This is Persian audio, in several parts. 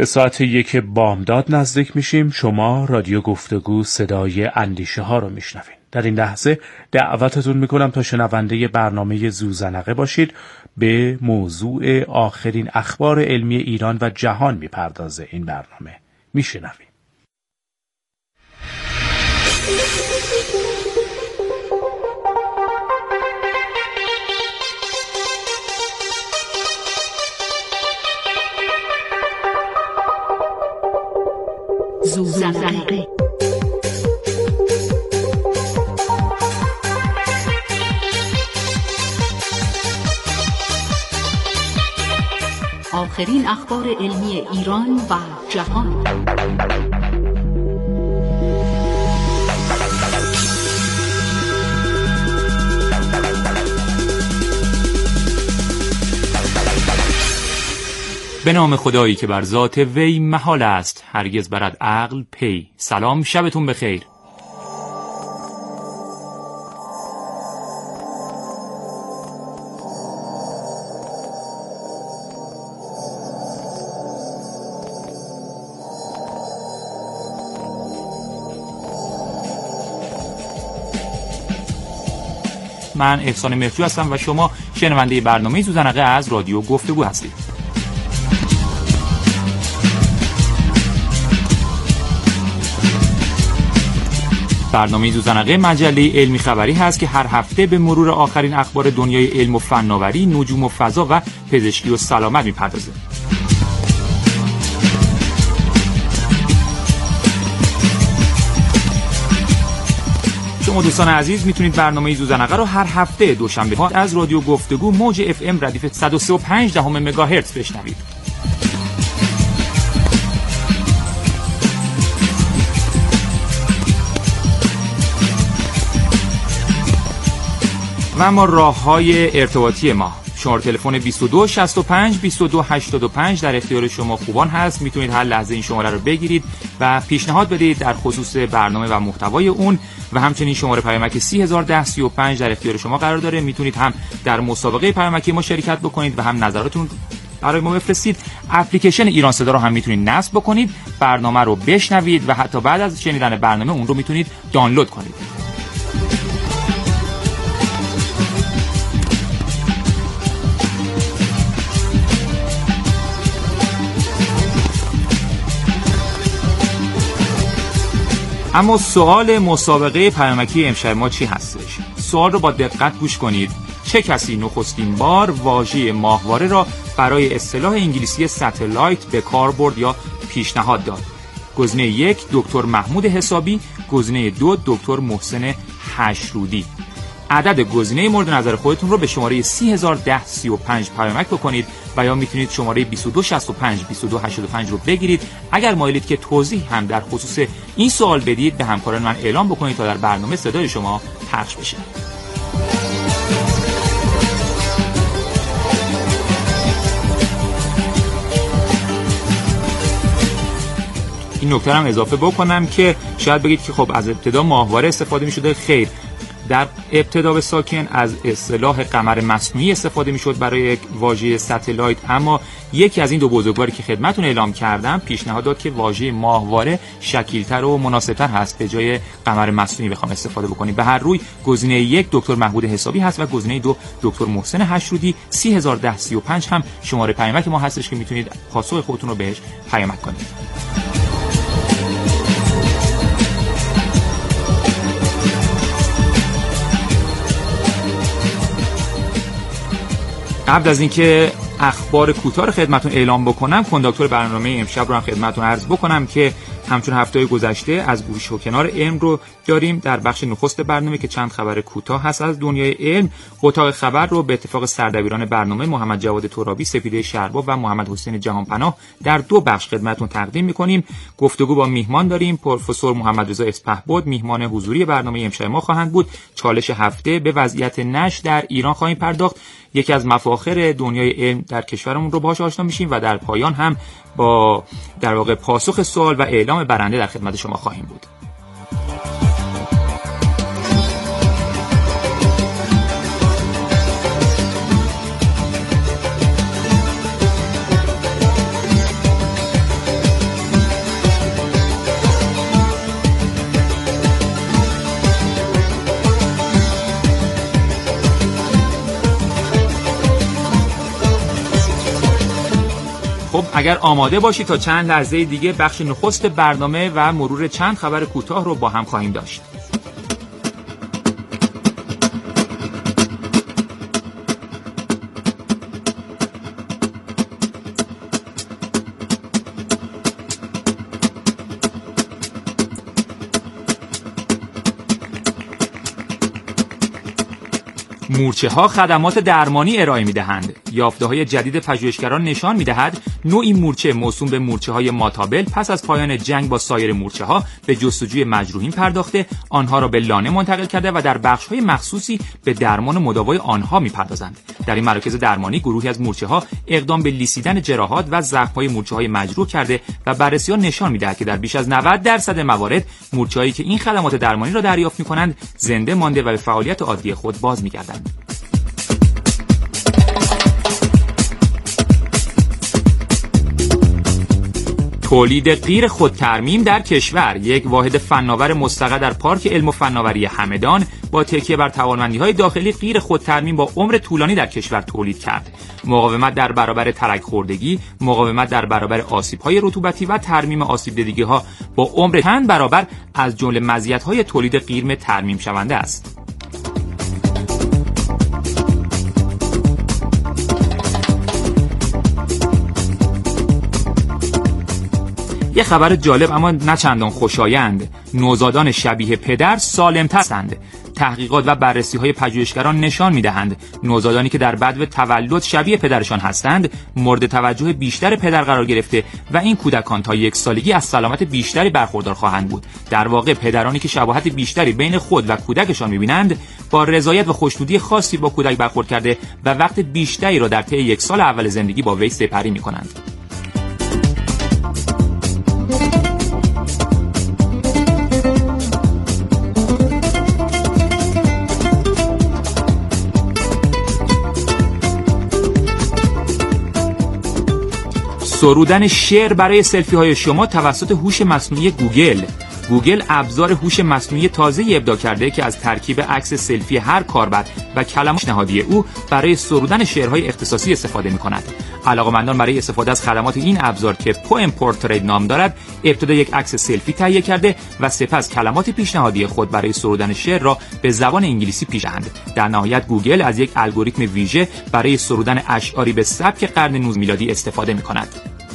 به ساعت 1 بامداد نزدیک میشیم. شما رادیو گفتگو صدای اندیشه ها رو میشنوین. در این لحظه دعوتتون میکنم تا شنونده برنامه زوزنقه باشید. به موضوع آخرین اخبار علمی ایران و جهان میپردازه این برنامه. میشنویم. زوزنقه. آخرین اخبار علمی ایران و جهان. به نام خدایی که بر ذات وی محال است هرگز برد عقل پی. سلام، شبتون بخیر. من احسان مهرجو هستم و شما شنونده برنامه زوزنقه از رادیو گفتگو هستید. برنامه زوزنقه مجله علمی خبری هست که هر هفته به مرور آخرین اخبار دنیای علم و فناوری، نجوم و فضا و پزشکی و سلامت میپردازه. شما دوستان عزیز میتونید برنامه زوزنقه رو هر هفته دوشنبه ها از رادیو گفتگو موج FM ردیف 103.5 مگاهرتز بشنوید. و اما راه‌های ارتباطی ما: شماره تلفن 22 65 22 85 در اختیار شما خوبان هست. میتونید هر لحظه این شماره رو بگیرید و پیشنهاد بدید در خصوص برنامه و محتوای اون، و همچنین شماره پیامک 301035 در اختیار شما قرار داره. میتونید هم در مسابقه پیامکی ما شرکت بکنید و هم نظراتتون برای ما بفرستید. اپلیکیشن ایران صدا رو هم میتونید نصب بکنید، برنامه رو بشنوید و حتی بعد از شنیدن برنامه اون رو میتونید دانلود کنید. اما سوال مسابقه پیامکی امشب ما چی هستش؟ سوال رو با دقت گوش کنید. چه کسی نخستین بار واژه ماهواره را برای اصطلاح انگلیسی ستلایت به کار برد یا پیشنهاد داد؟ گزینه 1 دکتر محمود حسابی، گزینه 2 دکتر محسن حشرودی. عدد گزینه مورد نظر خودتون رو به شماره 301035 پیامک بکنید و یا میتونید شماره 2265 2285 رو بگیرید. اگر مایلید که توضیح هم در خصوص این سوال بدید به همکاران من اعلام بکنید تا در برنامه صدای شما پخش بشه. این نکته هم اضافه بکنم که شاید بگید که خب از ابتدا ماهواره استفاده می‌شده. خیر، در ابتدا به ساکن از اصطلاح قمر مصنوعی استفاده میشد برای واژه ستلایت، اما یکی از این دو بزرگواری که خدمتتون اعلام کردم پیشنهاد داد که واژه ماهواره شکیل‌تر و مناسب‌تر هست به جای قمر مصنوعی بخوام استفاده بکنیم. به هر روی گزینه 1 دکتر محمود حسابی هست و گزینه 2 دکتر محسن حشرودی. 301035 هم شماره پیامک ما هستش که میتونید پاسخ خودتون رو بهش پیامک کنید. قبل از اینکه اخبار کوتاه خدمتتون اعلام بکنم، کنداکتور برنامه امشب رو هم خدمتتون عرض بکنم که همچون هفته گذشته از گوش و کنار علم رو داریم در بخش نخست برنامه که چند خبر کوتاه هست از دنیای علم. اتاق خبر رو به اتفاق سردبیران برنامه محمد جواد ترابی، سپیده شربا و محمد حسین جهانپناه در دو بخش خدمتتون تقدیم می‌کنیم. گفتگو با میهمان داریم. پروفسور محمد رضا اسپهبد میهمان حضوری برنامه امشب ما خواهند بود. چالش هفته به وضعیت نشر در ایران خواهیم پرداخت. یکی از مفاخر دنیای علم در کشورمون رو باهاش آشنا میشیم و در پایان هم با در واقع پاسخ سوال و اعلام برنده در خدمت شما خواهیم بود. اگر آماده باشید تا چند لحظه دیگه بخش نخست برنامه و مرور چند خبر کوتاه رو با هم خواهیم داشت. مورچه‌ها خدمات درمانی ارائه می‌دهند. یافته‌های جدید پژوهشگران نشان می‌دهد نوعی مورچه موسوم به مورچه‌های ماتابل پس از پایان جنگ با سایر مورچه‌ها به جستجوی مجروحین پرداخته، آنها را به لانه منتقل کرده و در بخش‌های مخصوصی به درمان و مداوای آنها می‌پردازند. در این مراکز درمانی گروهی از مورچه‌ها اقدام به لیسیدن جراحات و زخم‌های مورچه‌های مجروح کرده و بررسی‌ها نشان می‌دهد که در بیش از 90% موارد مورچه‌هایی که این خدمات درمانی را دریافت می‌کنند زنده مانده و به فعالیت عادی خود باز می‌گردند. تولید قیر خودترمیم در کشور. یک واحد فناور مستقر در پارک علم و فناوری همدان با تکیه بر توانمندی‌های داخلی قیر خودترمیم با عمر طولانی در کشور تولید کرد. مقاومت در برابر ترک خوردگی، مقاومت در برابر آسیب‌های رطوبتی و ترمیم آسیب دیدگی‌ها با عمر چند برابر از جمله مزیت‌های تولید قیر ترمیم شونده است. یه خبر جالب اما نه چندان خوشایند. نوزادان شبیه پدر سالم‌ترند. تحقیقات و بررسی‌های پژوهشگران نشان می‌دهند نوزادانی که در بدو تولد شبیه پدرشان هستند مورد توجه بیشتر پدر قرار گرفته و این کودکان تا 1 سالگی از سلامت بیشتری برخوردار خواهند بود. در واقع پدرانی که شباهت بیشتری بین خود و کودکشان می‌بینند با رضایت و خوشنودی خاصی با کودک برخورد کرده و وقت بیشتری را در طی 1 سال اول زندگی با وی سپری می‌کنند. سرودن شعر برای سلفی های شما توسط هوش مصنوعی گوگل ابزار هوش مصنوعی تازه‌ای ابداع کرده که از ترکیب عکس سلفی هر کاربر و کلمات نهادی او برای سرودن شعرهای اختصاصی استفاده می‌کند. علاقه‌مندان برای استفاده از خدمات این ابزار که پوئم پورتریت نام دارد، ابتدا یک عکس سلفی تهیه کرده و سپس کلمات پیشنهادی خود برای سرودن شعر را به زبان انگلیسی پیشنهاد. در نهایت گوگل از یک الگوریتم ویژه برای سرودن اشعاری به سبک قرن 19 میلادی استفاده می‌کند.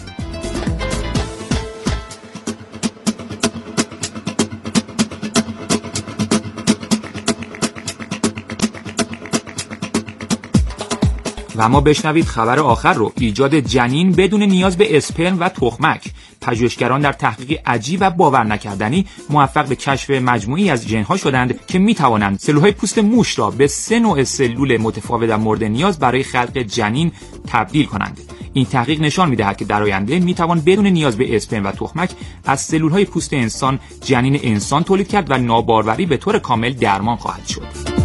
و ما بشنوید خبر آخر رو. ایجاد جنین بدون نیاز به اسپرم و تخمک. پژوهشگران در تحقیق عجیب و باور نکردنی موفق به کشف مجموعی از ژن‌ها شدند که می‌توانند سلول‌های پوست موش را به 3 نوع سلول متفاوت مورد نیاز برای خلق جنین تبدیل کنند. این تحقیق نشان می‌دهد که در آینده می‌توان بدون نیاز به اسپرم و تخمک از سلول‌های پوست انسان جنین انسان تولید کرد و ناباروری به طور کامل درمان خواهد شد.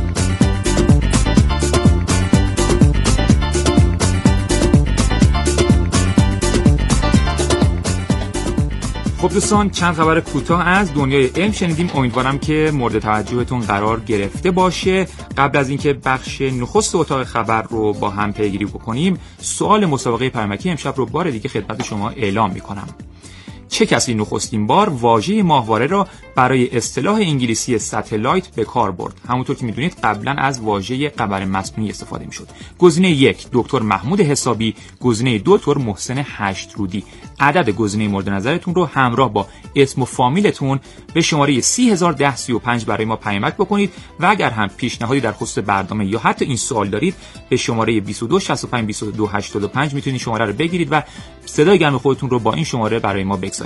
خب دوستان، چند خبر کوتاه از دنیای علم شنیدیم. امیدوارم که مورد توجهتون قرار گرفته باشه. قبل از اینکه بخش نخست اتاق خبر رو با هم پیگیری بکنیم، سوال مسابقه پیامکی امشب رو بار دیگه خدمت شما اعلام میکنم. چه کسی نخستین بار واژه ماهواره را برای اصطلاح انگلیسی ستلایت به کار برد؟ همونطور که میدونید قبلا از واژه قمر مصنوعی استفاده میشد. گزینه 1 دکتر محمود حسابی، گزینه 2 دکتر محسن هشترودی. عدد گزینه مورد نظرتون رو همراه با اسم و فامیلتون به شماره 301035 برای ما پیامک بکنید و اگر هم پیشنهادی در خصوص برنامه یا حتی این سوال دارید به شماره 22652285 میتونید شماره رو بگیرید و صدای گرم خودتون رو با این شماره برای ما بگذارید.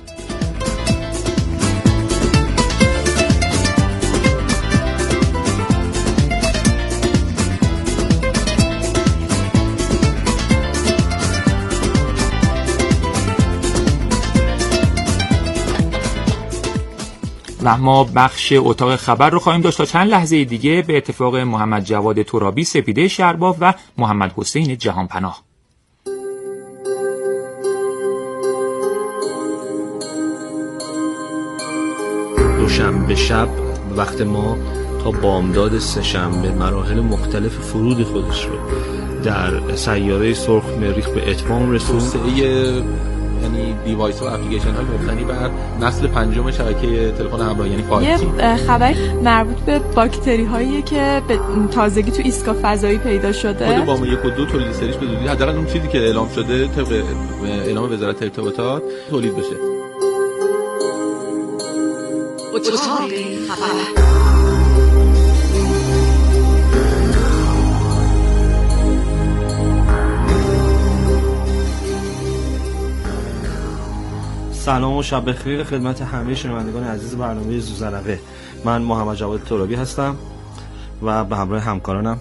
و ما بخش اتاق خبر رو خواهیم داشت تا چند لحظه دیگه به اتفاق محمد جواد ترابی سپیده شرباف و محمد حسین جهانپناه. دوشنبه شب وقت ما تا بامداد سه‌شنبه مراحل مختلف فرود خودش رو در سیاره سرخ مریخ به اتمام رسوند. یعنی دیوایس و اپلیکیشن های مبتنی بر نسل پنجم شبکه تلفن همراه یعنی 5G. یه خبر مربوط به باکتری هایی که به تازگی تو ایستگاه فضایی پیدا شده. خود بام 1 و 2 تولید سریش به زودی حداقل اون چیزی که اعلام شده طبق اعلام وزارت ارتباطات تولید بشه. اتاق خبر. سلام و شب بخیر خدمت همه شنوندگان عزیز برنامه زوزنقه. من محمد جواد ترابی هستم و به همراه همکارانم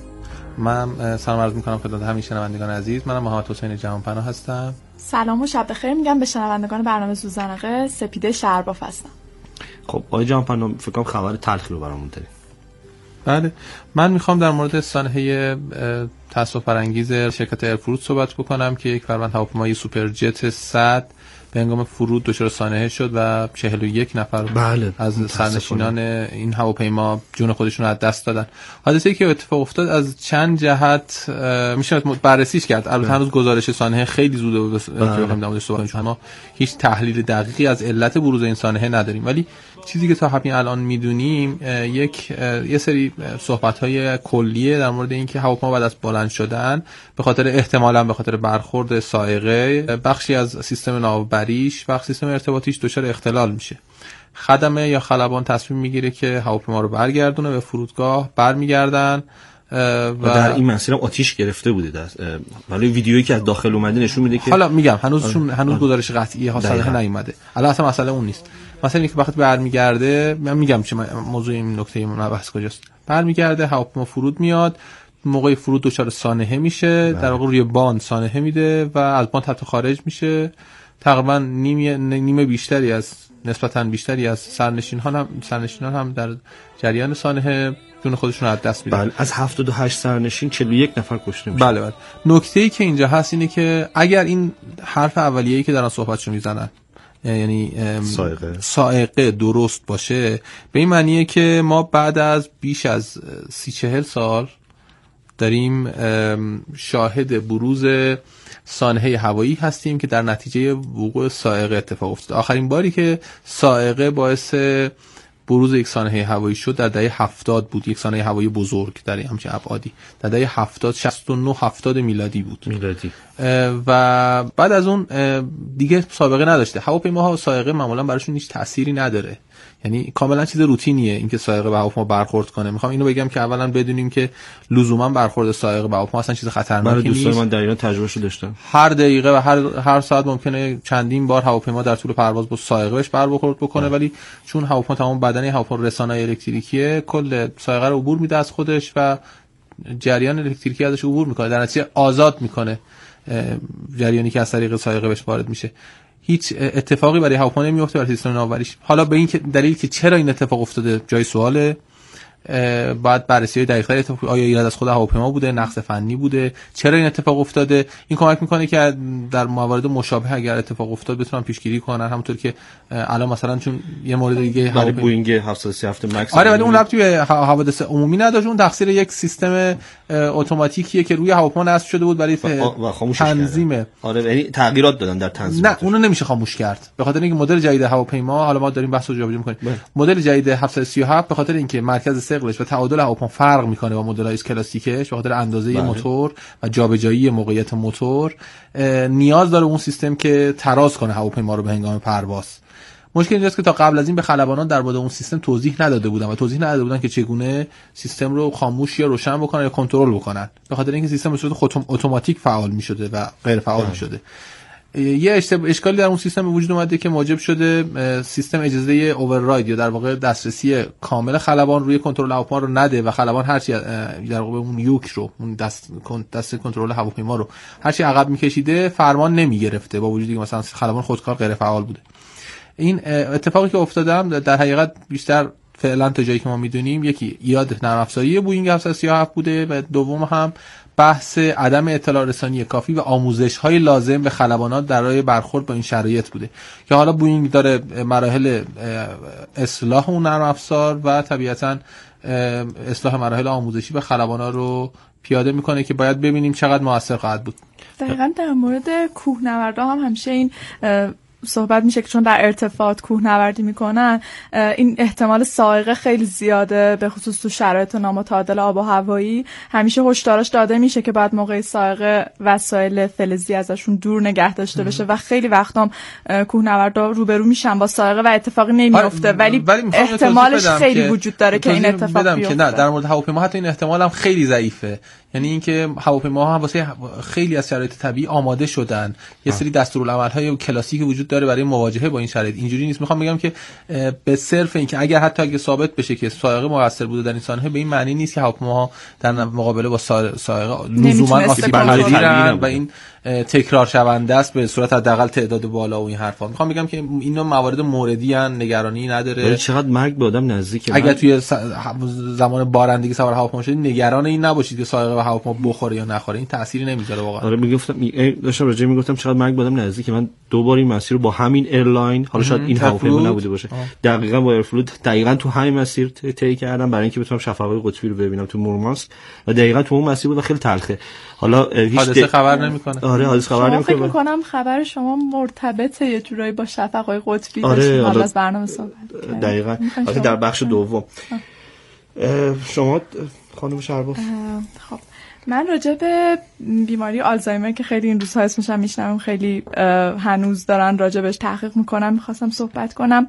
من سلام عرض می‌کنم خدمت همه شنوندگان عزیز. منم محمد حسین جهانپناه هستم. سلام و شب بخیر میگم به شنوندگان برنامه زوزنقه. سپیده شرباف هستم. خب آقای جهانپناه فکر کنم خبر تلخی رو برامون دارید. بله، من میخوام در مورد سانحه تأسف برانگیز شرکت ایرفروت صحبت بکنم که یک فروند هواپیمای سوپر جت 100 به هنگام فرود دچار سانحه شد و 41 نفر از سرنشینان این هواپیما جون خودشون رو از دست دادن. حادثه‌ای که اتفاق افتاد از چند جهت میشه بررسیش کرد. البته هنوز گزارش سانحه خیلی زوده که بخوایم در موردش صحبت کنیم، ما هیچ تحلیل دقیقی از علت بروز این سانحه نداریم، ولی چیزی که تا همین الان میدونیم یه سری صحبت‌های کلیه در مورد اینکه هواپیما بعد از بلند شدن به خاطر احتمالاً به خاطر برخورد سائقه بخشی از سیستم ناوبریش و سیستم ارتباطیش دچار اختلال میشه. خدمه یا خلبان تصمیم میگیره که هواپیما رو برگردونه به فرودگاه، برمیگردن و در این مسیر هم آتیش گرفته بوده. ولی ویدیویی که از داخل اومده نشون میده که حالا میگم هنوز گزارش قطعی حاصله نیومده. الان اصلا مسئله اون نیست. مثلا اینکه وقتی برمیگرده، من میگم چه موضوع این نکته بحث کجاست. برمیگرده هواپیما فرود میاد، موقع فرود دچار سانحه میشه، در واقع روی باند سانحه میده و از باند حتی خارج میشه. تقریبا نیمه بیشتری از نسبتاً بیشتری از سرنشینان هم در جریان سانحه جون خودشون از دست میدن. بله، از 78 سرنشین 41 نفر کشته میشن. بله. نکته‌ای که اینجا هست اینه که اگر این حرف اولیه‌ای که دارن صحبتشو میزنن یعنی سائقه درست باشه، به این معنیه که ما بعد از بیش از 30-40 سال داریم شاهد بروز سانحه هوایی هستیم که در نتیجه وقوع سائقه اتفاق افتاد. آخرین باری که سائقه باعث بروز یک سانحه هوایی شد در دهه 70 بود، یک سانحه هوایی بزرگ در همچین ابعادی در دهه 69-70 میلادی بود. و بعد از اون دیگه سابقه نداشته. هواپیماها سائقه معمولا براشون هیچ تأثیری نداره، یعنی کاملا چیز روتینیه اینکه سائقه به هواپیما برخورد کنه. میخوام اینو بگم که اولا بدونیم که لزوما برخورد سائقه به هواپیما اصلا چیز خطرناکی نیست. من در ایران تجربهشو داشتم. هر دقیقه و هر ساعت ممکنه چندین بار هواپیما در طول پرواز با سائقه بهش برخورد بکنه، ولی چون هواپیما تمام بدنه هواپیما رسانه‌ای الکتریکیه، کل سائقه رو عبور میده از خودش و جریان الکتریکی ازش عبور میکنه، در نتیجه آزاد میکنه جریانی که از طریق سائقه بهش وارد میشه. هیچ اتفاقی برای هواپیما نمیفته، برای سیستم ناوبریش. حالا به این دلیل که چرا این اتفاق افتاده جای سواله. بعد بررسی دقیق‌تر اتفاق، آیا ایراد از خود هواپیما بوده، نقص فنی بوده، چرا این اتفاق افتاده. این کمک میکنه که در موارد مشابه اگر اتفاق افتاد بتونن پیشگیری کنن. همونطور که الان مثلا چون یه مورد دیگه هواپیما بوئینگ 737 مکس، آره، ولی اون ربطی به حوادث عمومی نداشت، اون تقصیر یک سیستم اتوماتیکیه که روی هواپیما نصب شده بود برای تنظیم. آره، یعنی تغییرات دادن در تنظیم. نه، اونو نمیشه خاموش کرد به خاطر اینکه مدل جدید هواپیما، حالا ما داریم بحث رو جابجا می‌کنیم، مدل جدید 737 به خاطر اینکه مرکز ثقلش و تعادل هواپیما فرق میکنه با مدل‌های کلاسیکش، به خاطر اندازه موتور و جابجایی موقعیت موتور نیاز داره اون سیستم که تراز کنه هواپیما رو به هنگام پرواز. مشکل اینجاست که تا قبل از این به خلبانان در مورد اون سیستم توضیح نداده بودن که چگونه سیستم رو خاموش یا روشن بکنن یا کنترل بکنن، به خاطر اینکه سیستم به صورت اتوماتیک فعال می‌شده و غیر فعال می‌شده. یه اشکالی در اون سیستم به وجود اومده که موجب شده سیستم اجازه اوورراید یا در واقع دسترسی کامل خلبان روی کنترل هواپیما رو نده و خلبان هرچی در واقع اون یوک رو، اون دست کنترل هواپیما رو هرچی عقب می‌کشیده فرمان نمی‌گرفته، با وجودی که مثلا خلبان خودکار غیر فعال بوده. این اتفاقی که افتادم در حقیقت بیشتر فعلا تا جایی که ما میدونیم یکی ایراد نرم افزاری بوینگ 737 بوده و دوم هم بحث عدم اطلاع رسانی کافی و آموزش‌های لازم به خلبانات برای برخورد با این شرایط بوده که حالا بوینگ داره مراحل اصلاح اون نرم افزار و طبیعتاً اصلاح مراحل آموزشی به خلبانا رو پیاده میکنه که باید ببینیم چقدر موثر خواهد بود. دقیقاً در مورد کوهنوردا هم همیشه این صحبت میشه که چون در ارتفاعات کوهنوردی میکنن این احتمال صاعقه خیلی زیاده، به خصوص تو شرایط نامتعادل آب و هوایی همیشه هشدارش داده میشه که بعد موقع صاعقه وسایل فلزی ازشون دور نگه داشته بشه و خیلی وقتا کوهنوردا روبرو میشن با صاعقه و اتفاقی نمیفته، ولی احتمالش خیلی وجود داره که این اتفاق بیفته. که نه، در مورد هواپیما حتی این احتمال هم خیلی ضعیفه، یعنی اینکه هواپیماها هم واسه خیلی از شرایط طبیعی آماده شدن، یه سری دستورالعمل‌های کلاسیک وجود داره برای مواجهه با این شرایط. اینجوری نیست. میخوام بگم که به صرف اینکه اگه ثابت بشه که صاعقه مؤثر بوده در این سانحه، به این معنی نیست که هواپیماها در مقابله با صاعقه لزوما آسیب پذیرن و این تکرار شونده است به صورت حداقل تعداد بالا و این حرفا. میخوام بگم که اینا موارد موردی ان، نگرانی نداره. ولی چقدر مرگ به آدم نزدیکه. اگه توی زمان بارندگی سوار هواپیما شدید نگران این نباشید که صاعقه به هواپیما بخوره یا نخوره، این تأثیری نمیذاره واقعا. آره داشتم راجع میگفتم چقدر مرگ به آدم نزدیکه. من دو بار این مسیر رو با همین ایرلاین، حالا شاید این هواپیما نبوده باشه، دقیقاً با ایرفلود دقیقاً تو همین مسیر طی کردم برای اینکه بتونم شفق‌های قطبی رو ببینم تو مورمانسک و دقیقاً تو اون مسیر بود و خیلی تلخه. حالا حادثه خبر نمیکنه. آره حادثه خبر نمیکنه. فکر می‌کنم خبر شما مرتبطه یه جورایی با شفق‌های قطبی. آره قبل از برنامه صحبت دقیقاً. البته در بخش دوم شما خانم شرباف. خب من راجع به بیماری آلزایمر که خیلی این روزها اسمش هم میشنم، خیلی هنوز دارن راجع بهش تحقیق میکنم، میخواستم صحبت کنم.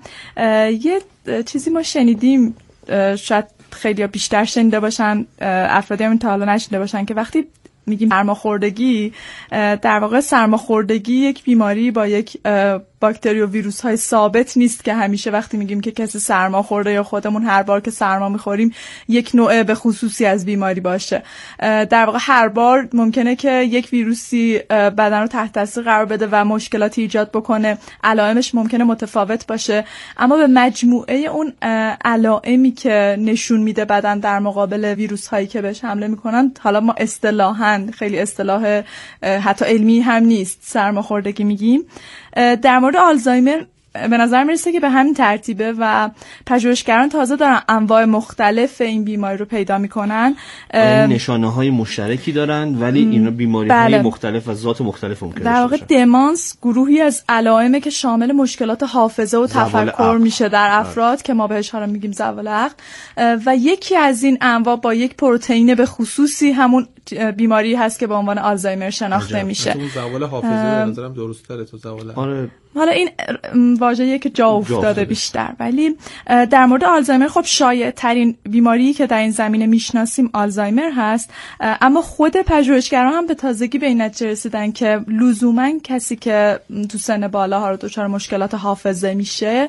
یه چیزی ما شنیدیم، شاید خیلی بیشتر شنیده باشن، افرادی هم تا حالا نشنیده باشن، که وقتی میگیم سرماخوردگی، در واقع سرماخوردگی یک بیماری با یک باکتری و ویروس های ثابت نیست که همیشه وقتی میگیم که کسی سرما خورده یا خودمون هر بار که سرما میخوریم یک نوع به خصوصی از بیماری باشه. در واقع هر بار ممکنه که یک ویروسی بدن رو تحت تاثیر قرار بده و مشکلاتی ایجاد بکنه، علائمش ممکنه متفاوت باشه، اما به مجموعه اون علائمی که نشون میده بدن در مقابل ویروس هایی که بهش حمله میکنن، حالا ما اصطلاحاً، خیلی اصطلاح حتی علمی هم نیست، سرماخوردگی میگیم. در مورد آلزایمر به نظر میرسه که به همین ترتیبه و پژوهشگران تازه دارن انواع مختلف این بیماری رو پیدا میکنن. نشانه‌های مشترکی دارن ولی اینا بیماری‌های مختلف و ذات مختلف ممکنه در واقع دمانس گروهی از علائمه که شامل مشکلات حافظه و تفکر میشه در افراد که ما بهش حالا میگیم زوال عقل، و یکی از این انواع با یک پروتئین به خصوصی همون بیماری هست که به عنوان آلزایمر شناخته میشه. زوال حافظه به نظرم درست‌تره تو زوال. آره. حالا این واژه‌ایه که جا افتاده بیشتر، ولی در مورد آلزایمر خب شایع ترین بیماری که در این زمینه میشناسیم آلزایمر هست، اما خود پژوهشگران هم به تازگی به این نتیجه رسیدن که لزوما کسی که تو سن بالا رو دچار مشکلات حافظه میشه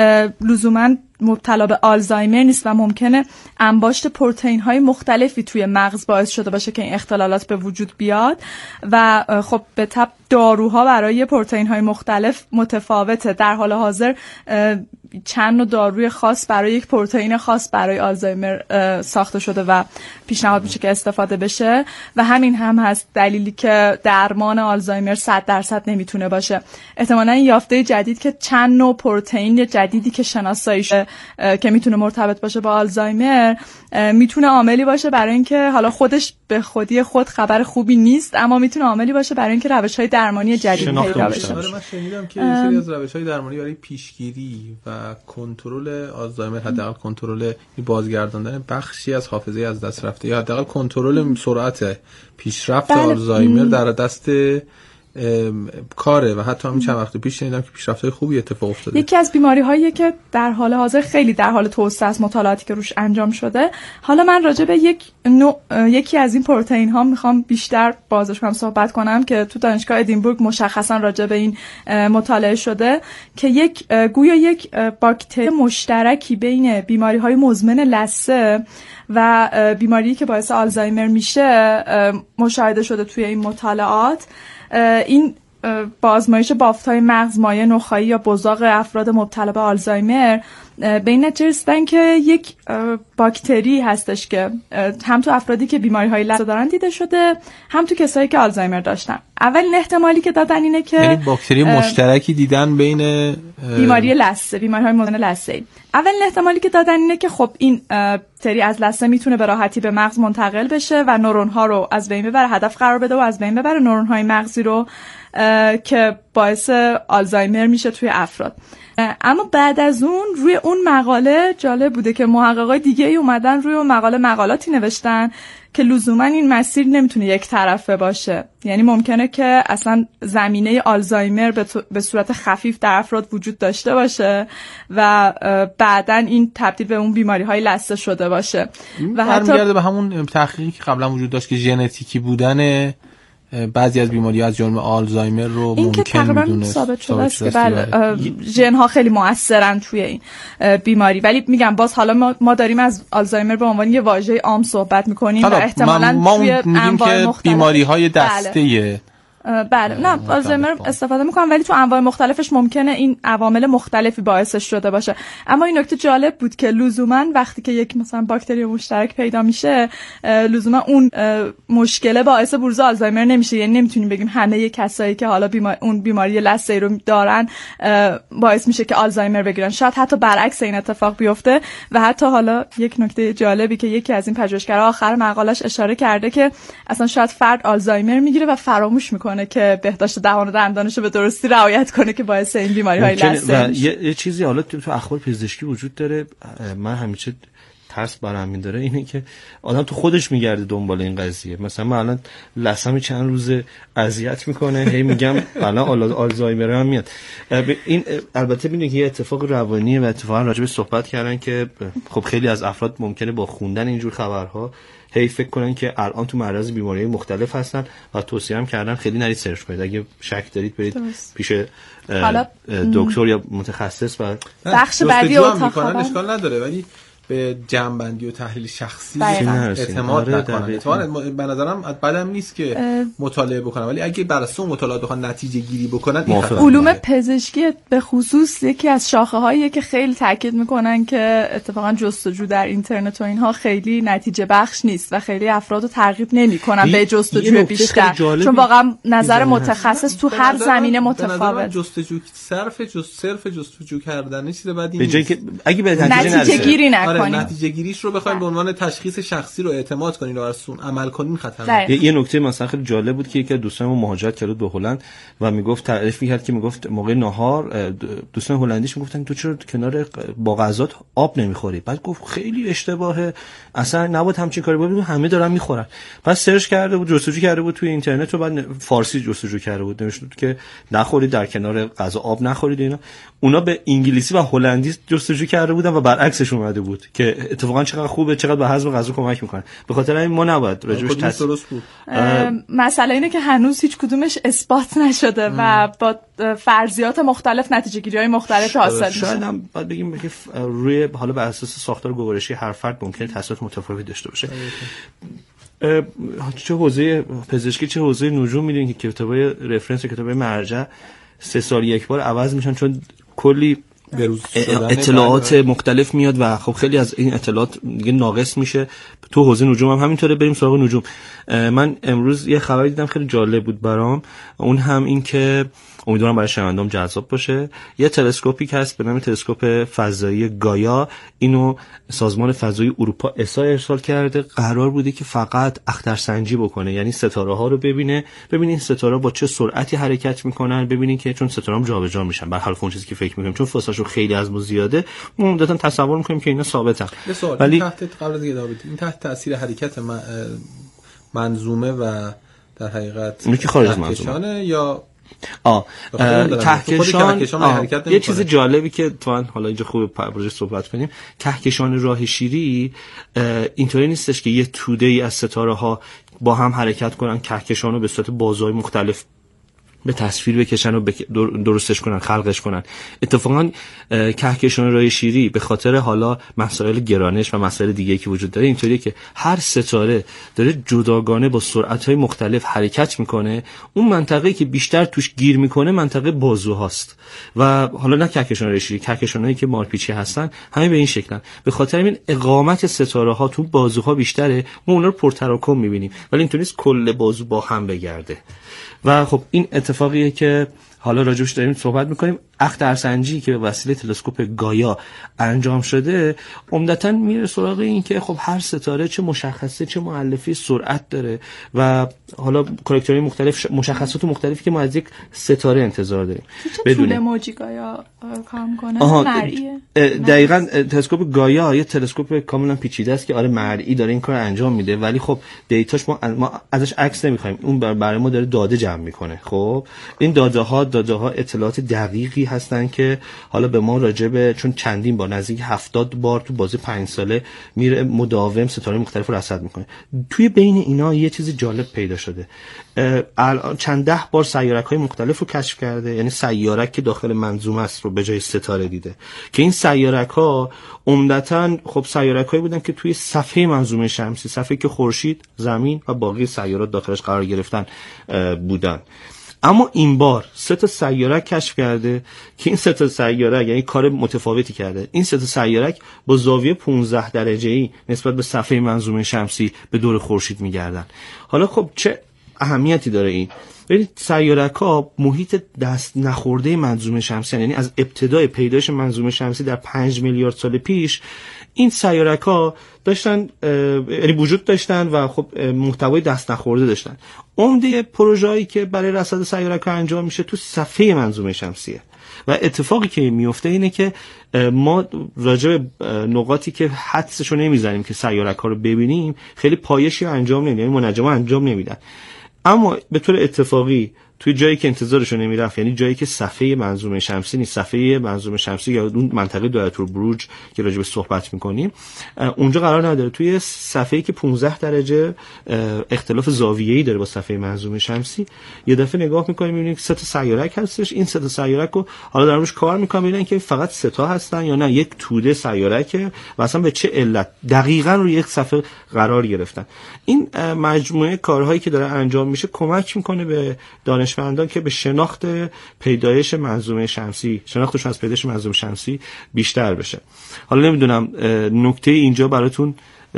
لزوما مبتلا به آلزایمر نیست و ممکنه انباشت پروتئین های مختلفی توی مغز باعث شده باشه که این اختلالات به وجود بیاد و خب به طب داروها برای پروتئین های مختلف متفاوته. در حال حاضر چند نوع داروی خاص برای یک پروتئین خاص برای آلزایمر ساخته شده و پیشنهاد میشه که استفاده بشه و همین هم هست دلیلی که درمان آلزایمر 100% نمیتونه باشه. احتمالاً این یافته جدید که چند نوع پروتئین جدیدی که شناسایی شده که میتونه مرتبط باشه با آلزایمر میتونه عاملی باشه برای اینکه حالا خودش به خودی خود خبر خوبی نیست، اما میتونه عاملی باشه برای اینکه روش‌های درمانی جدید پیدا بشه. من شنیدم که یه سری از روش‌های درمانی برای پیشگیری و کنترل آلزایمر، حداقل کنترل بازگرداندن بخشی از حافظه از دست رفته یا حداقل کنترل سرعت پیشرفت آلزایمر در دست کاره و حتی همین چند وقت پیش شنیدم که پیشرفت‌های خوبی اتفاق افتاده. یکی از بیماری‌هایی که در حال حاضر خیلی در حال توسعه است، مطالعاتی که روش انجام شده. حالا من راجع به یکی از این پروتئین‌ها میخوام بیشتر بازش کنم صحبت کنم که تو دانشگاه ادینبورگ مشخصا راجع به این مطالعه شده که گویا یک باکتری مشترکی بین بیماری‌های مزمن لثه و بیماری که باعث آلزایمر میشه مشاهده شده توی این مطالعات. این با آزمایش بافت‌های مغز مایع نخاعی یا بزاق افراد مبتلا به آلزایمر به این نتیجه رسیدن که یک باکتری هستش که هم تو افرادی که بیماری‌های لثه دارن دیده شده، هم تو کسایی که آلزایمر داشتن. اولین احتمالی که دادن اینه که یعنی باکتری مشترکی دیدن بین بیماری لثه، بیماری‌های مزمن لثه‌ای. اولین احتمالی که دادن اینه که خب این باکتری از لثه میتونه به راحتی به مغز منتقل بشه و نورون‌ها رو از بین ببره، هدف قرار بده و از بین ببره نورون‌های مغزی رو که باعث آلزایمر میشه توی افراد. اما بعد از اون روی اون مقاله جالب بوده که محققای دیگه ای اومدن روی اون مقالاتی نوشتن که لزوما این مسیر نمیتونه یک طرفه باشه. یعنی ممکنه که اصلا زمینه آلزایمر به صورت خفیف در افراد وجود داشته باشه و بعداً این تبدیل به اون بیماری‌های لثه شده باشه و حتی برمیگرده به همون تحقیقی که قبلا وجود داشت که ژنتیکی بودن بعضی از بیماری‌ها از جمله آلزایمر رو ممکن می‌دونه ثابت شده است که بله ژن‌ها خیلی موثرن توی این بیماری. ولی میگم باز حالا ما داریم از آلزایمر به عنوان یه واژه عام صحبت می‌کنیم و احتمالاً توی انواع مختلف بیماری‌های دسته بله نه آلزایمر استفاده میکنم ولی تو انواع مختلفش ممکنه این عوامل مختلفی باعثش شده باشه. اما این نکته جالب بود که لزوما وقتی که یک مثلا باکتری مشترک پیدا میشه لزوما اون مشکل باعث بروز آلزایمر نمیشه. یعنی نمیتونیم بگیم همه کسایی که حالا اون بیماری لثه‌ای رو دارن باعث میشه که آلزایمر بگیرن. شاید حتی برعکس این اتفاق بیفته. و حتی حالا یک نکته جالبی که یکی از این پژوهشگرا آخر مقالش اشاره کرده که اصلا شاید فرد آلزایمر میگیره و فراموش میکنه که بهداشت دهان و دندانش رو به درستی رعایت کنه که باعث این بیماری‌های لثه میشه. یه چیزی حالا تو اخبار پزشکی وجود داره، من همیشه ترس برام می‌داره اینه که آدم تو خودش میگرده دنبال این قضیه. مثلا من الان لثه‌م چند روز اذیت میکنه، هی میگم الان آلزایمر هم میاد. این البته میدونید که یه اتفاق روانیه و اتفاقا راجع به صحبت کردن که خب خیلی از افراد ممکنه با خوندن اینجور خبرها هی فکر کنن که الان تو معرض بیماری‌های مختلف هستن و توصیه هم کردن خیلی نرید سرچ کنید. اگه شک دارید برید پیش دکتر یا متخصص و بخش بعدی اتاق خوابم اشکال نداره، ولی به جنبندی و تحلیل شخصی اعتماد نکنن. به نظرم بعدم نیست که مطالعه بکنن، ولی اگه بر اساس مطالعات بخوان نتیجه گیری بکنن این علوم پزشکی به خصوص یکی از شاخه‌هاییه که خیلی تاکید میکنن که اتفاقا جستجو در اینترنت و اینها خیلی نتیجه بخش نیست و خیلی افرادو ترغیب نمیکنن به جستجو بیشتر، چون واقعا نظر متخصص تو هر زمینه متفاوت. جستجو صرف جستجو کردن چیز بعدی به جای که اگه به نتیجه گیری نتیجه گیریش رو بخوایم به عنوان تشخیص شخصی رو اعتماد کنین و برسون عمل کنین خطرناکه. یه نکته مثلا خیلی جالب بود که یکی از دوستانم مهاجرت کرد به هلند و میگفت تعریف می‌کرد که میگفت موقع نهار دوستان هلندیش میگفتن تو چرا کنار با غذات آب نمیخوری؟ بعد گفت خیلی اشتباهه، اصلا نباید همچین کاری بکنید، همه دارن میخورن. بعد سرچ کرده بود، جستجو کرده بود توی اینترنت و بعد فارسی جستجو کرده بود، نوشته بود که نخورید، در کنار غذا آب نخورید. اینا اونا به انگلیسی و هلندی جستجو کرده بودن و برعکسش اومده بود که اتفاقا چقدر خوبه، چقدر به هضم غذا کمک میکنه. به خاطر این ما نباید راجعش درست بود. مسئله اینه که هنوز هیچ کدومش اثبات نشده و با فرضیات مختلف نتیجه‌گیری‌های مختلف حاصل میشه. شاید هم باید بگیم که روی حالا بر اساس ساختار گوارشی هر فرد ممکنه تاثیرات متفاوتی داشته باشه. چه حوزه پزشکی چه حوزه نجوم میدونین که کتابای رفرنس و کتابای مرجع 3 سال یک بار عوض میشن چون کلی اطلاعات مختلف میاد و خب خیلی از این اطلاعات دیگه ناقص میشه. تو حوزه نجوم هم همینطوره. بریم سراغ نجوم. من امروز یه خبری دیدم خیلی جالب بود برام، اون هم این که امیدوارم برای شنوندگان جذاب باشه. یه تلسکوپی که هست به نام تلسکوپ فضایی گایا، اینو سازمان فضایی اروپا ارسال کرده. قرار بوده که فقط اخترسنجی بکنه، یعنی ستاره ها رو ببینه این ستاره با چه سرعتی حرکت میکنن، ببینین که چون ستاره هم جابجا میشن بر خلاف اون چیزی که فکر میکنیم، چون فاصله‌شون خیلی از ما زیاده، ما عمدتاً تصور میکنیم که اینا ثابتن. ولی تحت قبل از اینکه این تحت تاثیر حرکت منظومه و در حقیقت اینو که خارج از منظومه یا کهکشان یه چیز جالبی که تو حالا اینجا خوب پروژه صحبت کنیم، کهکشان راه شیری اینطوری نیستش که یه توده ای از ستاره ها با هم حرکت کنن، کهکشان رو به صورت بازهای مختلف به تصویر بکشن و درستش کنن، خلقش کنن. اتفاقا کهکشان راه شیری به خاطر حالا مسائل گرانش و مسائل دیگه که وجود داره اینطوریه که هر ستاره داره جداگانه با سرعت‌های مختلف حرکت میکنه. اون منطقه‌ای که بیشتر توش گیر میکنه منطقه بازوهاست و حالا نه کهکشان راه شیری، کهکشانایی که مارپیچی هستن همه به این شکلن. به خاطر این اقامت ستاره‌ها تو بازوها بیشتره، ما اونا رو پرتراکم میبینیم ولی اینطوری نیست کل بازو با هم بگرده. و خب این اتفاقیه که حالا راجعش داریم صحبت میکنیم. اخترسنجی که به وسیله تلسکوپ گایا انجام شده عمدتاً میره سراغ این که خب هر ستاره چه مشخصه چه مؤلفه سرعت داره و حالا کارکترهای مختلف، مشخصات مختلفی که ما از یک ستاره انتظار داریم. چه طول موجی گایا کار میکنه؟ مرئیه؟ دقیقاً تلسکوپ گایا یه تلسکوپ کاملا پیچیده است که آره مرئی داره این کار انجام میده ولی خب دیتاش ما ازش عکس نمیخوایم، اون برای ما داره داده جمع میکنه. خب این داده ها اطلاعات دقیقی هستن که حالا به ما راجبه، چون چندین بار نزدیک 70 بار تو بازه 5 ساله میره مداوم ستاره مختلف رو رصد میکنه. توی بین اینا یه چیز جالب پیدا شده. الان چند ده بار سیارک‌های مختلف رو کشف کرده، یعنی سیارک که داخل منظومه است رو به جای ستاره دیده که این سیارک‌ها عمدتاً خب سیارک‌هایی بودن که توی صفحه منظومه شمسی، صفحه‌ای که خورشید، زمین و باقی سیارات داخلش قرار گرفتن بودن. اما این بار 3 تا سیارک کشف کرده که این 3 تا سیارک یعنی کار متفاوتی کرده. این 3 تا سیارک با زاویه 15 درجه‌ای نسبت به صفحه منظومه شمسی به دور خورشید می‌گردن. حالا خب چه اهمیتی داره این؟ ببینید سیارک‌ها محیط دست نخورده منظومه شمسی، یعنی از ابتدای پیدایش منظومه شمسی در 5 میلیارد سال پیش این سیارک‌ها داشتن، یعنی وجود داشتن و خب محتوای دست نخورده داشتن. عمده پروژه‌ای که برای رصد سیارک‌ها انجام میشه تو صفحه منظومه شمسیه و اتفاقی که میفته اینه که ما راجع به نقاطی که حدسشو نمیزنیم که سیارک‌ها رو ببینیم خیلی پایشی انجام نمیدن، یعنی منجما انجام نمیدن. اما به طور اتفاقی توی جایی که انتظارشو نمیرفت، یعنی جایی که صفحه منظومه شمسی نیست، صفحه منظومه شمسی یا اون منطقه دایره‌البروج که راجع به صحبت میکنیم اونجا قرار نداره، توی صفحه‌ای که 15 درجه اختلاف زاویه‌ای داره با صفحه منظومه شمسی، یه دفعه نگاه میکنیم میبینیم 3 تا سیارک هستش. این 3 تا سیارک رو حالا دارن روش کار میکنن ببینن که فقط 3 تا هستن یا نه یک توده سیارکه و اصلا به چه علت دقیقاً روی یک صفحه قرار گرفتن. این مجموعه کارهایی که داره انجام میشه کمک میکنه به دانشمندان که به شناخت پیدایش منظومه شمسی، شناختشون از پیدایش منظومه شمسی بیشتر بشه. حالا نمیدونم نکته اینجا براتون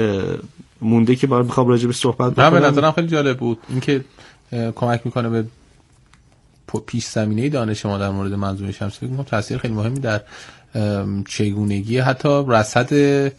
مونده که باید بخوام راجع به صحبت بکنم؟ نه به نظرم خیلی جالب بود اینکه کمک میکنه به پیش زمینه دانش ما در مورد منظومه شمسی. فکر می‌کنم تاثیر خیلی مهمی در چگونگی حتی رصد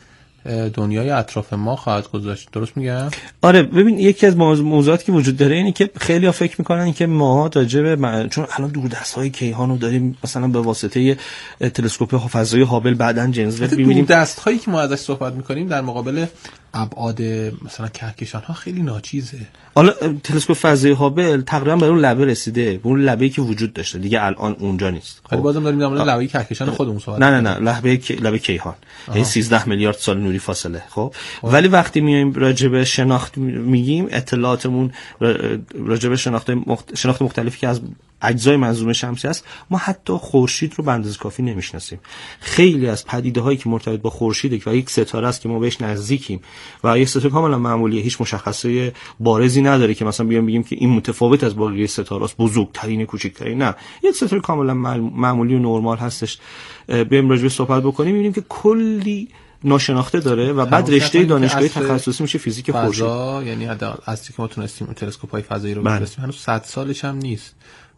دنیای اطراف ما خواهد گذاشت. درست میگم؟ آره ببین یکی از موضوعاتی که وجود داره اینه که خیلی‌ها فکر میکنن که ما راجع به چون الان دوردست‌های کیهان رو داریم مثلا به واسطه تلسکوپ فضایی هابل بعداً جیمز وب می‌بینیم، دوردست‌هایی که ما ازش صحبت می‌کنیم در مقابل ابعاد مثلا کهکشان‌ها خیلی ناچیزه. حالا تلسکوپ فضایی هابل تقریبا به اون لبه رسیده، به اون لبه‌ای که وجود داشته دیگه الان اونجا نیست. ولی بازم داریم در مورد لبه کهکشان خودمون صحبت نه لبه کیهان، یعنی 13 میلیارد سال نوری فاصله. خب ولی وقتی میایم راجع به شناخت میگیم، اطلاعاتمون راجع به شناخت مختلفی که از اجزای منظومه شمسی است، ما حتی خورشید رو به اندازه کافی نمیشناسیم. خیلی از پدیده‌هایی که مرتبط با خورشید و یک ستاره است که ما بهش نزدیکیم و یک ستاره کاملا معمولیه، هیچ مشخصه بارزی نداره که مثلا بیام بگیم که این متفاوت از باقی ستاره است، بزرگترین کوچکترین، نه، یک ستاره کاملا معمولی و نورمال هستش. بیام راجع به صحبت بکنیم می‌بینیم که کلی ناشناخته داره و بعد رشته دانشگاهی تخصصی میشه فیزیک خورشید. یعنی حتی از که ما تونستیم تلسکوپ‌های فضایی رو بفرستیم هنوز 100 سالش هم نیست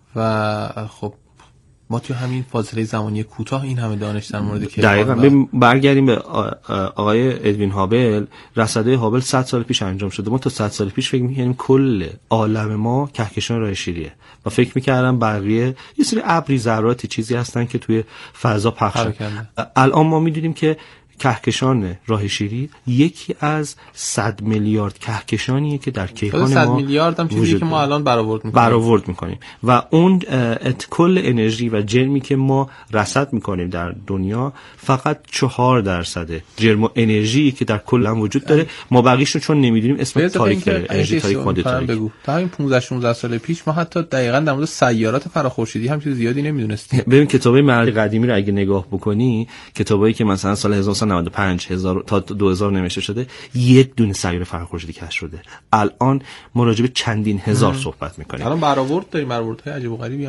و خب ما تو همین فاصله زمانی کوتاه این همه دانش در مورد کیهان. دقیقاً برگردیم به آقای ادوین هابل. رصدهای هابل 100 سال پیش انجام شده. ما تا 100 سال پیش فکر می‌کردیم کل عالم ما کهکشان راه شیریه و فکر می‌کردم بقیه یه سری ابری ذراتی چیزی هستن که توی فضا پخش. الان ما می‌دونیم که کهکشان راه شیری یکی از 100 میلیارد کهکشانیه که در کیهان 100 ما میلیارد هم چیزی که ما الان برآورد میکنیم و اون کل انرژی و جرمی که ما رصد میکنیم در دنیا فقط 4% جرم و انرژی که در کل هم وجود داره. ما بقیشو چون نمیدونیم اسم تاریک داره، انرژی تاریک، ماده تاریک. تا همین 15-16 سال پیش ما حتی دقیقاً در مورد سیارات فراخورشیدی هم چیز زیادی نمیدونستیم. ببین کتابای مرد قدیمی رو اگه نگاه بکنی، کتابایی که مثلا سال 1995 تا 2000 نوشته شده، یک دونه سیاره فراخورشیدی کشف شده. الان ما راجع به چندین هزار صحبت میکنیم. الان برآورد داریم، برآوردهای عجیب و غریبی